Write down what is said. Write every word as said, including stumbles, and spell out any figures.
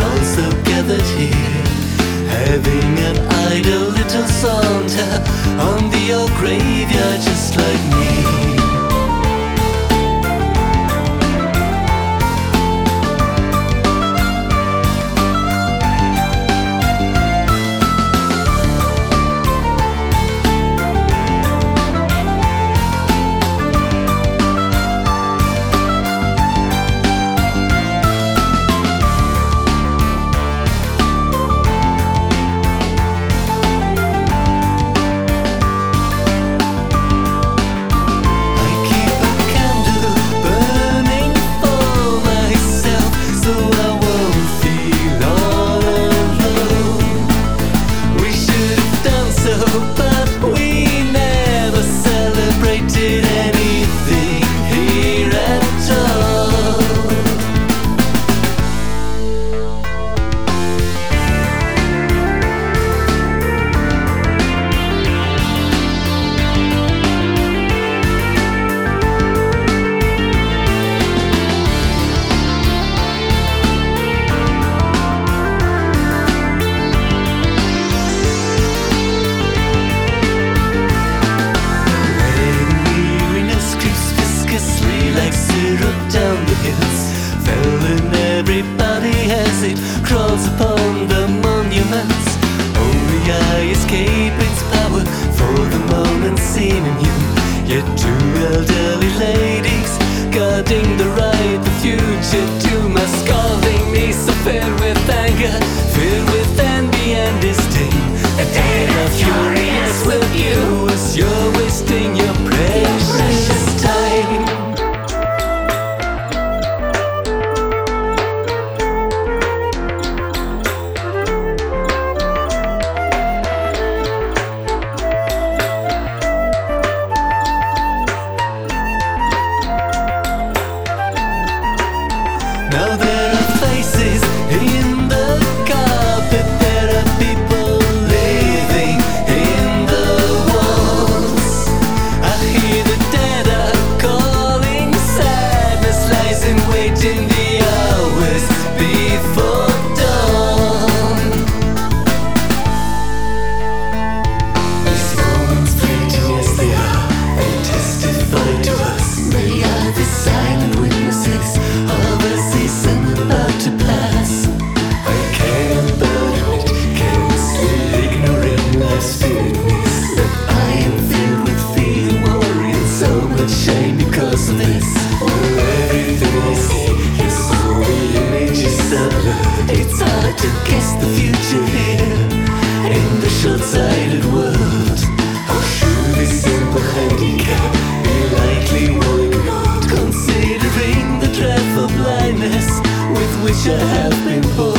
also gathered here, having an idle little saunter on the old graveyard, just like me. Everybody has it, crawls upon the monuments. Only I escape its power for the moment seeming you. Yet two elderly ladies guarding the right, the future to my scalding me. So filled with anger, filled with envy and disdain, a day of furious with you as you're wasting your precious time. Now there are faces in the carpet, there are people living in the walls. I hear the dead are calling, sadness lies in wait in the hours before dawn. These moments fleeting as they are, they testify to us. They are the silent witnesses of a season about to pass. I can't burden it, can't sleep, ignorant life's fitness. That I am filled with fear, worry, and so much shame because of this. Well, everything I see is only images of love. It's hard to guess the future here in the short-sighted world. How should this simple handicap be lightly ignored, considering the dreadful blindness with which I have been born?